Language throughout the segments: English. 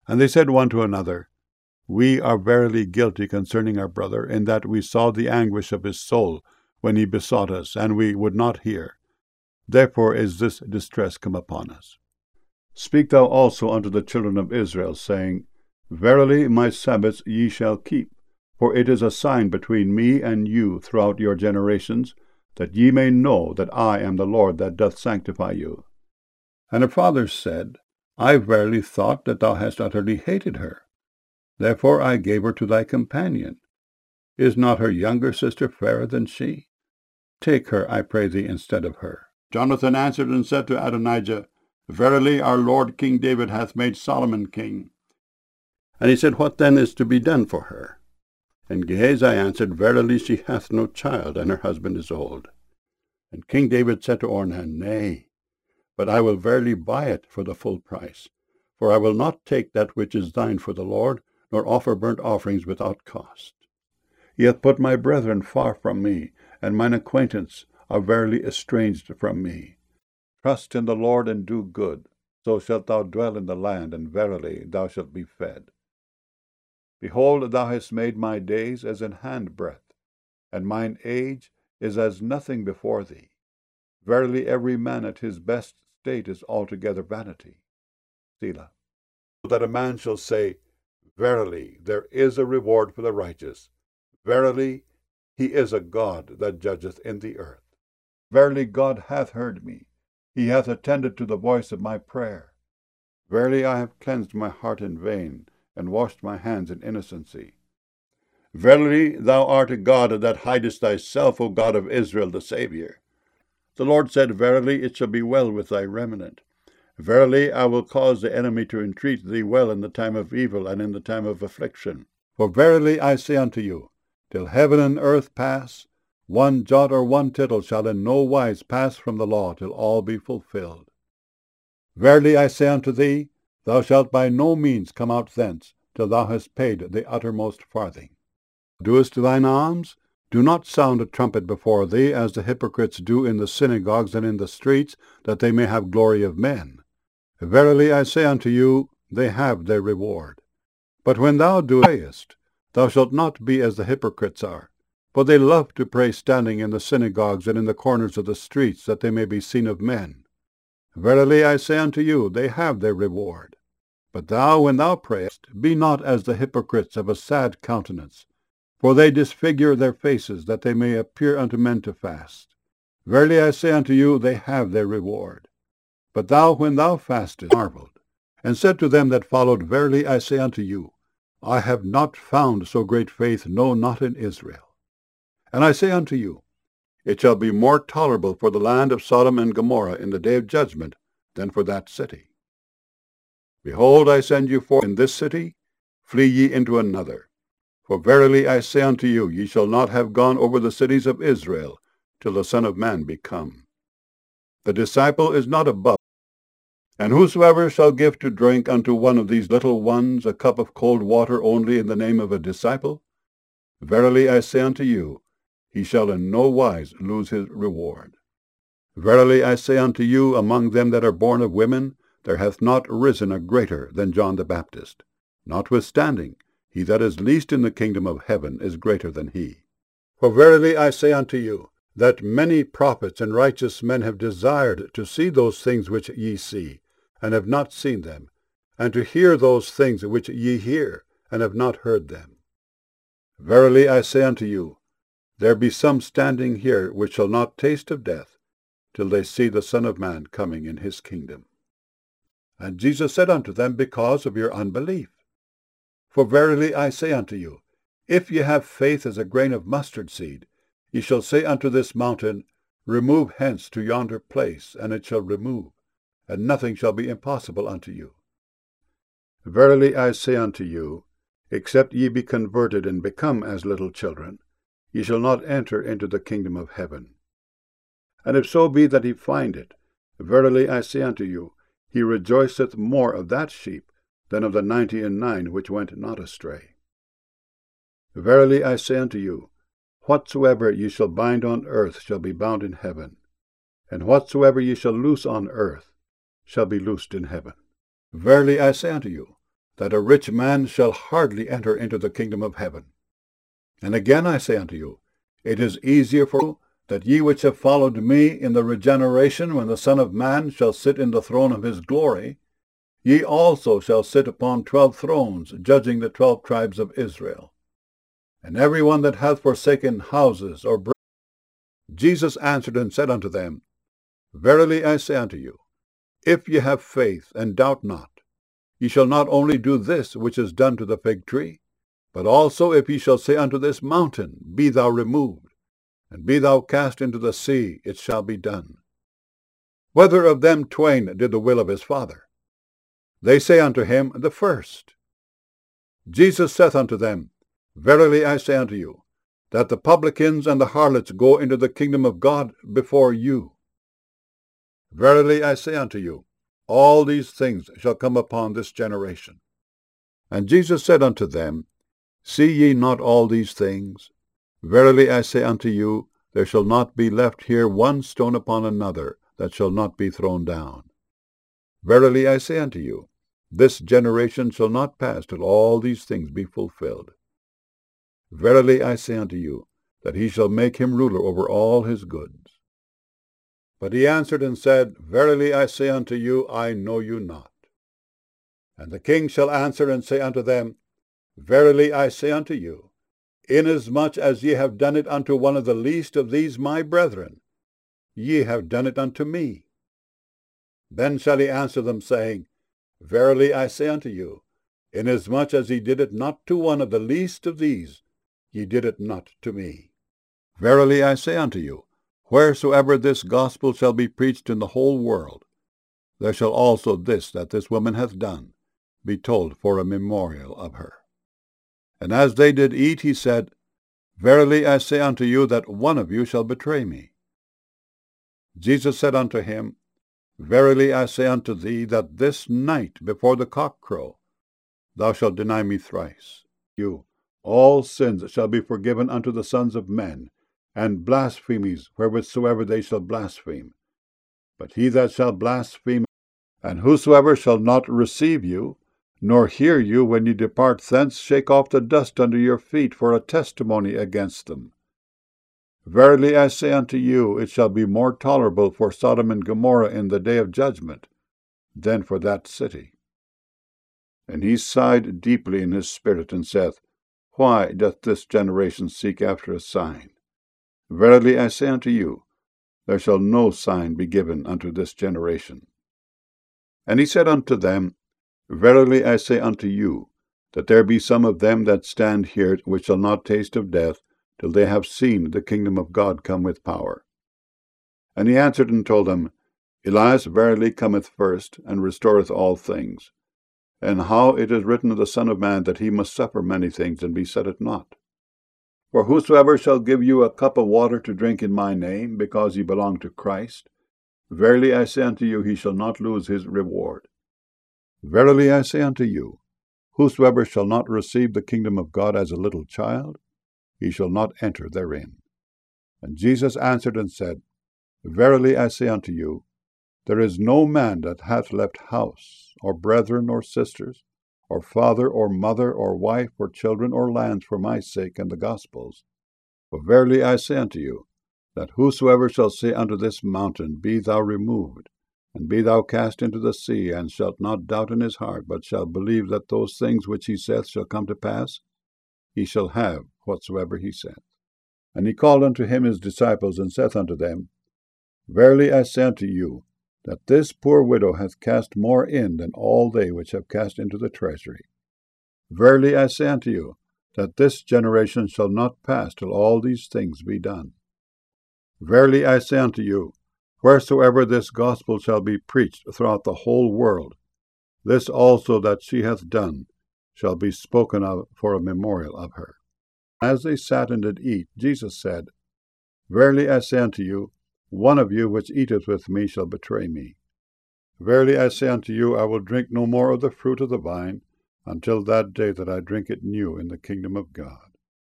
And they said one to another, We are verily guilty concerning our brother, in that we saw the anguish of his soul when he besought us, and we would not hear. Therefore is this distress come upon us. Speak thou also unto the children of Israel, saying, Verily my Sabbaths ye shall keep, for it is a sign between me and you throughout your generations, that ye may know that I am the Lord that doth sanctify you. And her fathers said, I verily thought that thou hast utterly hated her. Therefore I gave her to thy companion. Is not her younger sister fairer than she? Take her, I pray thee, instead of her. Jonathan answered and said to Adonijah, Verily our Lord King David hath made Solomon king. And he said, What then is to be done for her? And Gehazi answered, Verily she hath no child, and her husband is old. And King David said to Ornan, Nay, but I will verily buy it for the full price. For I will not take that which is thine for the Lord, nor offer burnt offerings without cost. He hath put my brethren far from me, and mine acquaintance are verily estranged from me. Trust in the Lord and do good, so shalt thou dwell in the land, and verily thou shalt be fed. Behold, thou hast made my days as an handbreadth, and mine age is as nothing before thee. Verily every man at his best state is altogether vanity. Selah. That a man shall say, Verily there is a reward for the righteous. Verily he is a God that judgeth in the earth. Verily God hath heard me. He hath attended to the voice of my prayer. Verily I have cleansed my heart in vain, and washed my hands in innocency. Verily thou art a God that hidest thyself, O God of Israel the Saviour. The Lord said, Verily it shall be well with thy remnant. Verily I will cause the enemy to entreat thee well in the time of evil and in the time of affliction. For verily I say unto you, till heaven and earth pass, one jot or one tittle shall in no wise pass from the law till all be fulfilled. Verily I say unto thee, thou shalt by no means come out thence till thou hast paid the uttermost farthing. Doest thine alms? Do not sound a trumpet before thee, as the hypocrites do in the synagogues and in the streets, that they may have glory of men. Verily I say unto you, they have their reward. But when thou prayest, thou shalt not be as the hypocrites are, for they love to pray standing in the synagogues and in the corners of the streets, that they may be seen of men. Verily I say unto you, they have their reward. But thou, when thou prayest, be not as the hypocrites of a sad countenance, for they disfigure their faces, that they may appear unto men to fast. Verily I say unto you, they have their reward. But thou, when thou fastest, marveled, and said to them that followed, Verily I say unto you, I have not found so great faith, no, not in Israel. And I say unto you, it shall be more tolerable for the land of Sodom and Gomorrah in the day of judgment than for that city. Behold, I send you forth in this city, flee ye into another. For verily I say unto you, ye shall not have gone over the cities of Israel, till the Son of Man be come. The disciple is not above, and whosoever shall give to drink unto one of these little ones a cup of cold water only in the name of a disciple, verily I say unto you, he shall in no wise lose his reward. Verily I say unto you, among them that are born of women, there hath not risen a greater than John the Baptist. Notwithstanding, he that is least in the kingdom of heaven is greater than he. For verily I say unto you, that many prophets and righteous men have desired to see those things which ye see, and have not seen them, and to hear those things which ye hear, and have not heard them. Verily I say unto you, there be some standing here which shall not taste of death, till they see the Son of Man coming in his kingdom. And Jesus said unto them, Because of your unbelief. For verily I say unto you, if ye have faith as a grain of mustard seed, ye shall say unto this mountain, Remove hence to yonder place, and it shall remove, and nothing shall be impossible unto you. Verily I say unto you, except ye be converted and become as little children, ye shall not enter into the kingdom of heaven. And if so be that he find it, verily I say unto you, he rejoiceth more of that sheep than of the 99 which went not astray. Verily I say unto you, whatsoever ye shall bind on earth shall be bound in heaven, and whatsoever ye shall loose on earth shall be loosed in heaven. Verily I say unto you, that a rich man shall hardly enter into the kingdom of heaven. And again I say unto you, it is easier for you that ye which have followed me in the regeneration, when the Son of Man shall sit in the throne of his glory, ye also shall sit upon 12 thrones, judging the 12 tribes of Israel. And every one that hath forsaken houses or brethren. Jesus answered and said unto them, Verily I say unto you, if ye have faith, and doubt not, ye shall not only do this which is done to the fig tree, but also if ye shall say unto this mountain, Be thou removed, and be thou cast into the sea, it shall be done. Whether of them twain did the will of his Father? They say unto him, The first. Jesus saith unto them, Verily I say unto you, that the publicans and the harlots go into the kingdom of God before you. Verily I say unto you, all these things shall come upon this generation. And Jesus said unto them, See ye not all these things? Verily I say unto you, there shall not be left here one stone upon another that shall not be thrown down. Verily I say unto you, this generation shall not pass till all these things be fulfilled. Verily I say unto you, that he shall make him ruler over all his goods. But he answered and said, Verily I say unto you, I know you not. And the king shall answer and say unto them, Verily I say unto you, inasmuch as ye have done it unto one of the least of these my brethren, ye have done it unto me. Then shall he answer them, saying, Verily I say unto you, inasmuch as ye did it not to one of the least of these, ye did it not to me. Verily I say unto you, wheresoever this gospel shall be preached in the whole world, there shall also this that this woman hath done be told for a memorial of her. And as they did eat, he said, Verily I say unto you, that one of you shall betray me. Jesus said unto him, Verily I say unto thee, that this night before the cock crow, thou shalt deny me thrice. You, all sins shall be forgiven unto the sons of men, and blasphemies wherewithsoever they shall blaspheme. But he that shall blaspheme, and whosoever shall not receive you, nor hear you when ye depart thence, shake off the dust under your feet for a testimony against them. Verily I say unto you, it shall be more tolerable for Sodom and Gomorrah in the day of judgment than for that city. And he sighed deeply in his spirit, and saith, Why doth this generation seek after a sign? Verily I say unto you, there shall no sign be given unto this generation. And he said unto them, Verily I say unto you, that there be some of them that stand here which shall not taste of death, till they have seen the kingdom of God come with power. And he answered and told them, Elias verily cometh first, and restoreth all things. And how it is written of the Son of Man, that he must suffer many things, and be set at naught. For whosoever shall give you a cup of water to drink in my name, because ye belong to Christ, verily I say unto you, he shall not lose his reward. Verily I say unto you, whosoever shall not receive the kingdom of God as a little child, he shall not enter therein. And Jesus answered and said, Verily I say unto you, there is no man that hath left house, or brethren, or sisters, or father, or mother, or wife, or children, or lands for my sake and the gospel's. For verily I say unto you, that whosoever shall say unto this mountain, Be thou removed, and be thou cast into the sea, and shalt not doubt in his heart, but shall believe that those things which he saith shall come to pass, he shall have whatsoever he saith. And he called unto him his disciples, and saith unto them, Verily I say unto you, that this poor widow hath cast more in than all they which have cast into the treasury. Verily I say unto you, that this generation shall not pass till all these things be done. Verily I say unto you, wheresoever this gospel shall be preached throughout the whole world, this also that she hath done shall be spoken of for a memorial of her. As they sat and did eat, Jesus said, Verily I say unto you, one of you which eateth with me shall betray me. Verily I say unto you, I will drink no more of the fruit of the vine, until that day that I drink it new in the kingdom of God.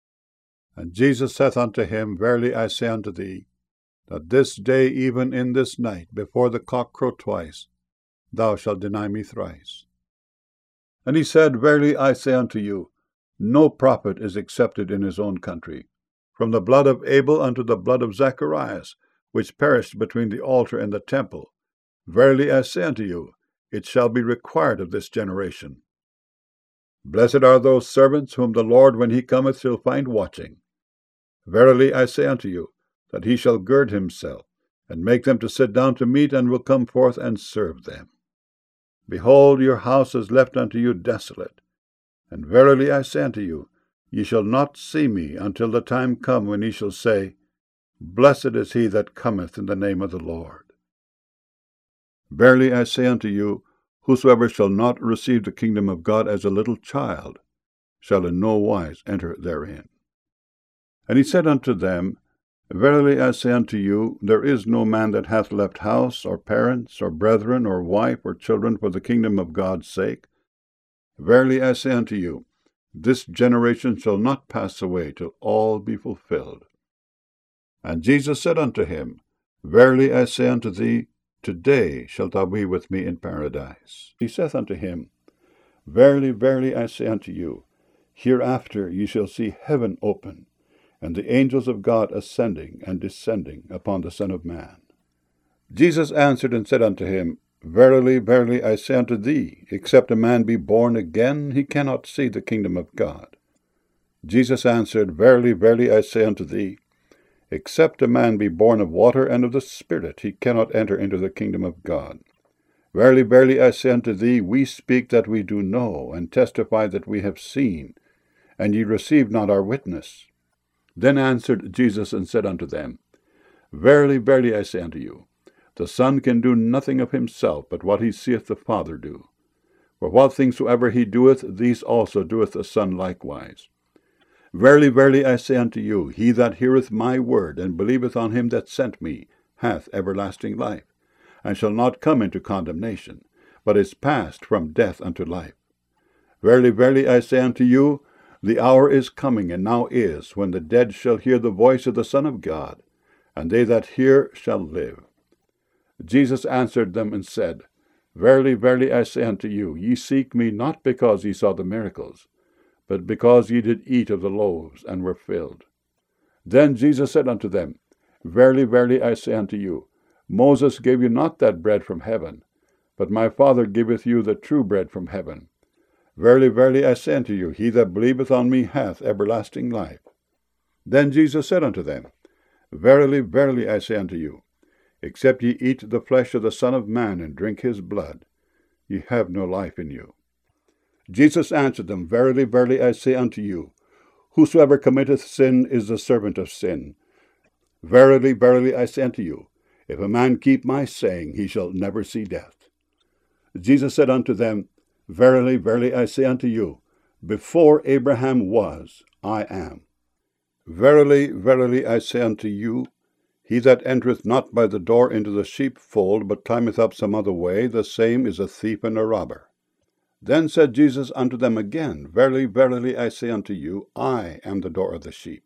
And Jesus saith unto him, Verily I say unto thee, that this day, even in this night, before the cock crow twice, thou shalt deny me thrice. And he said, Verily I say unto you, no prophet is accepted in his own country. From the blood of Abel unto the blood of Zacharias, which perished between the altar and the temple, verily I say unto you, it shall be required of this generation. Blessed are those servants whom the Lord, when he cometh, shall find watching. Verily I say unto you, that he shall gird himself, and make them to sit down to meat, and will come forth and serve them. Behold, your house is left unto you desolate. And verily I say unto you, ye shall not see me until the time come when ye shall say, Blessed is he that cometh in the name of the Lord. Verily I say unto you, whosoever shall not receive the kingdom of God as a little child, shall in no wise enter therein. And he said unto them, Verily I say unto you, there is no man that hath left house, or parents, or brethren, or wife, or children, for the kingdom of God's sake. Verily I say unto you, this generation shall not pass away till all be fulfilled. And Jesus said unto him, Verily I say unto thee, today shalt thou be with me in paradise. He saith unto him, Verily, verily I say unto you, hereafter ye shall see heaven open, and the angels of God ascending and descending upon the Son of Man. Jesus answered and said unto him, Verily, verily I say unto thee, except a man be born again, he cannot see the kingdom of God. Jesus answered, Verily, verily I say unto thee, except a man be born of water and of the Spirit, he cannot enter into the kingdom of God. Verily, verily I say unto thee, we speak that we do know, and testify that we have seen, and ye receive not our witness. Then answered Jesus and said unto them, Verily, verily I say unto you, the Son can do nothing of himself, but what he seeth the Father do. For what things soever he doeth, these also doeth the Son likewise. Verily, verily I say unto you, he that heareth my word, and believeth on him that sent me, hath everlasting life, and shall not come into condemnation, but is passed from death unto life. Verily, verily I say unto you, the hour is coming, and now is, when the dead shall hear the voice of the Son of God, and they that hear shall live. Jesus answered them and said, Verily, verily I say unto you, ye seek me not because ye saw the miracles, but because ye did eat of the loaves, and were filled. Then Jesus said unto them, Verily, verily I say unto you, Moses gave you not that bread from heaven, but my Father giveth you the true bread from heaven. Verily, verily I say unto you, he that believeth on me hath everlasting life. Then Jesus said unto them, Verily, verily I say unto you, except ye eat the flesh of the Son of Man, and drink his blood, ye have no life in you. Jesus answered them, Verily, verily I say unto you, whosoever committeth sin is the servant of sin. Verily, verily I say unto you, if a man keep my saying, he shall never see death. Jesus said unto them, Verily, verily I say unto you, before Abraham was, I am. Verily, verily I say unto you, he that entereth not by the door into the sheepfold, but climbeth up some other way, the same is a thief and a robber. Then said Jesus unto them again, Verily, verily I say unto you, I am the door of the sheep.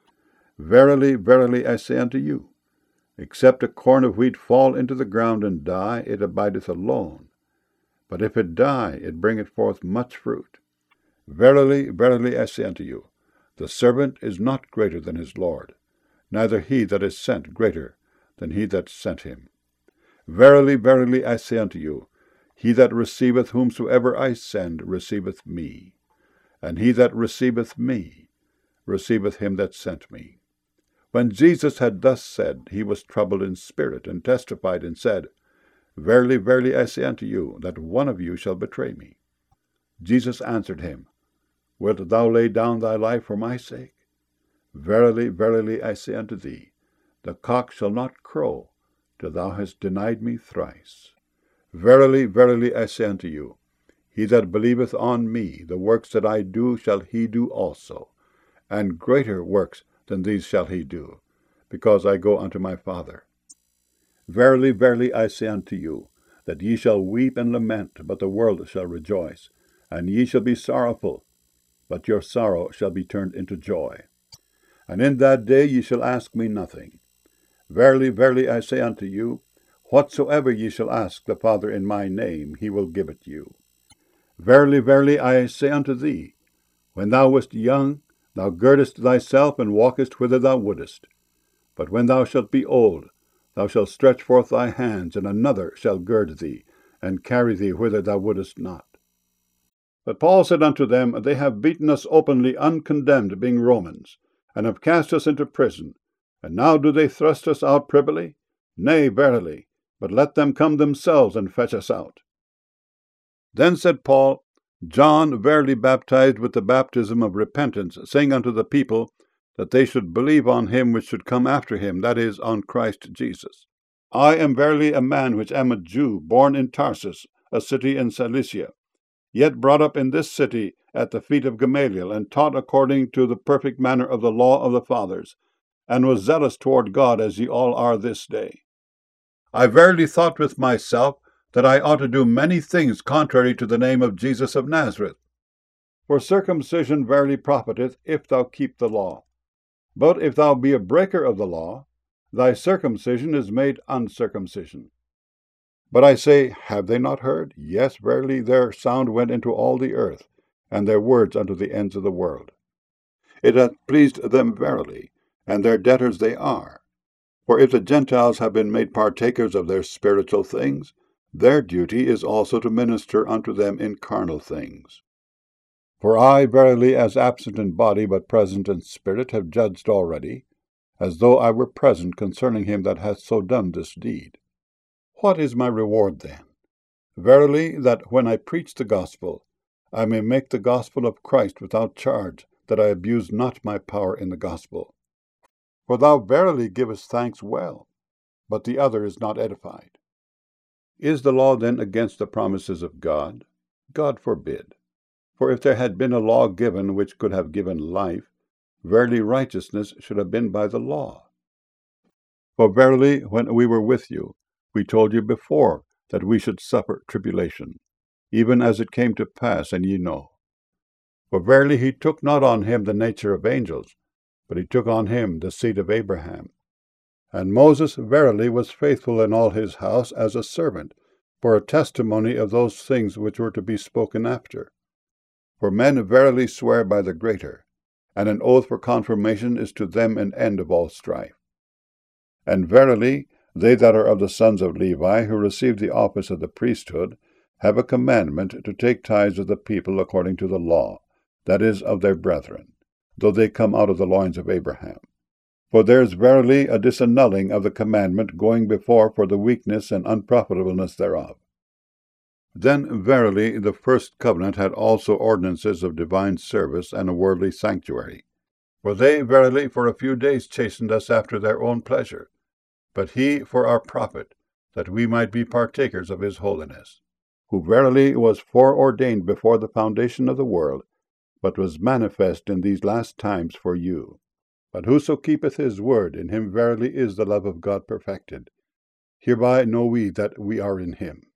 Verily, verily I say unto you, except a corn of wheat fall into the ground and die, it abideth alone. But if it die, it bringeth forth much fruit. Verily, verily I say unto you, the servant is not greater than his Lord, neither he that is sent greater than he that sent him. Verily, verily I say unto you, he that receiveth whomsoever I send receiveth me, and he that receiveth me receiveth him that sent me. When Jesus had thus said, he was troubled in spirit, and testified, and said, Verily, verily I say unto you, that one of you shall betray me. Jesus answered him, Wilt thou lay down thy life for my sake? Verily, verily I say unto thee, the cock shall not crow till thou hast denied me thrice. Verily, verily I say unto you, he that believeth on me, the works that I do shall he do also, and greater works than these shall he do, because I go unto my Father. Verily, verily I say unto you, that ye shall weep and lament, but the world shall rejoice, and ye shall be sorrowful, but your sorrow shall be turned into joy. And in that day ye shall ask me nothing. Verily, verily I say unto you, whatsoever ye shall ask the Father in my name, he will give it you. Verily, verily, I say unto thee, when thou wast young, thou girdest thyself, and walkest whither thou wouldest. But when thou shalt be old, thou shalt stretch forth thy hands, and another shall gird thee, and carry thee whither thou wouldest not. But Paul said unto them, They have beaten us openly, uncondemned, being Romans, and have cast us into prison. And now do they thrust us out privily? Nay, verily, but let them come themselves and fetch us out. Then said Paul, John verily baptized with the baptism of repentance, saying unto the people that they should believe on him which should come after him, that is, on Christ Jesus. I am verily a man which am a Jew, born in Tarsus, a city in Cilicia, yet brought up in this city at the feet of Gamaliel, and taught according to the perfect manner of the law of the fathers, and was zealous toward God, as ye all are this day. I verily thought with myself that I ought to do many things contrary to the name of Jesus of Nazareth. For circumcision verily profiteth, if thou keep the law. But if thou be a breaker of the law, thy circumcision is made uncircumcision. But I say, have they not heard? Yes, verily, their sound went into all the earth, and their words unto the ends of the world. It hath pleased them verily, and their debtors they are. For if the Gentiles have been made partakers of their spiritual things, their duty is also to minister unto them in carnal things. For I verily, as absent in body but present in spirit, have judged already, as though I were present concerning him that hath so done this deed. What is my reward then? Verily, that when I preach the gospel, I may make the gospel of Christ without charge, that I abuse not my power in the gospel. For thou verily givest thanks well, but the other is not edified. Is the law then against the promises of God? God forbid. For if there had been a law given which could have given life, verily righteousness should have been by the law. For verily, when we were with you, we told you before that we should suffer tribulation, even as it came to pass, and ye know. For verily he took not on him the nature of angels, but he took on him the seed of Abraham. And Moses verily was faithful in all his house as a servant, for a testimony of those things which were to be spoken after. For men verily swear by the greater, and an oath for confirmation is to them an end of all strife. And verily, they that are of the sons of Levi, who receive the office of the priesthood, have a commandment to take tithes of the people according to the law, that is, of their brethren, though they come out of the loins of Abraham. For there is verily a disannulling of the commandment going before for the weakness and unprofitableness thereof. Then verily the first covenant had also ordinances of divine service and a worldly sanctuary. For they verily for a few days chastened us after their own pleasure, but he for our profit, that we might be partakers of his holiness, who verily was foreordained before the foundation of the world, but was manifest in these last times for you. But whoso keepeth his word, in him verily is the love of God perfected. Hereby know we that we are in him.